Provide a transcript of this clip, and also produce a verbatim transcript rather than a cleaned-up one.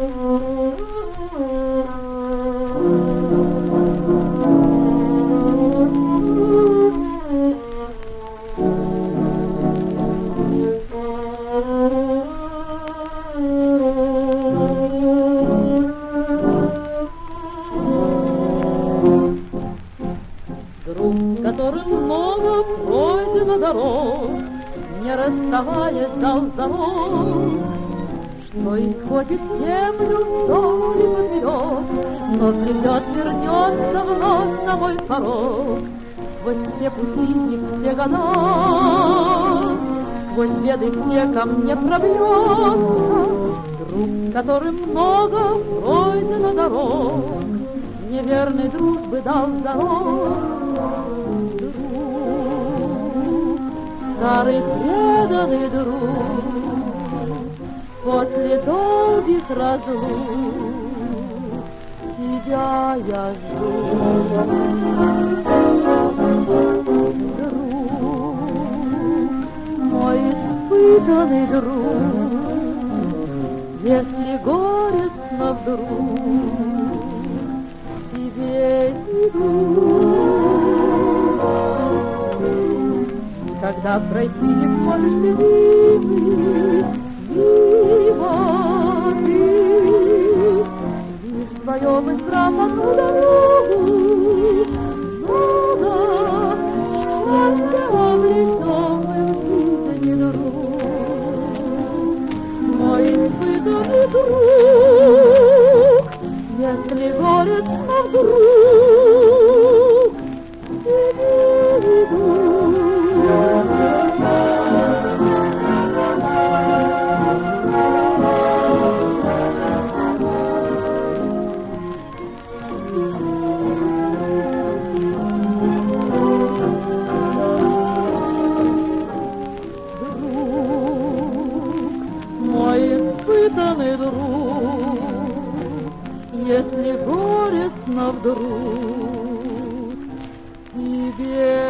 Друг, с которым много пройдено дорог, не расставаясь, дал здоров, что исходит землю вдоль и поперек, но придет, вернется вновь на мой порог. Сквозь все пути и все года, сквозь беды все ко мне пробьется друг, с которым много пройдено дорог, неверной дружбы дал здоров. Друг, старый преданный друг, после долгих разлук тебя я жду. Друг, мой испытанный друг, если горестно вдруг тебе иду, когда пройти не сможешь ты мимо, мимо ты, и в своем изработную дорогу много счастья обретем мы в жизни, друг, мой испытанный друг, если горестно вдруг тебе иду. Испытанный друг, если горестно вдруг тебе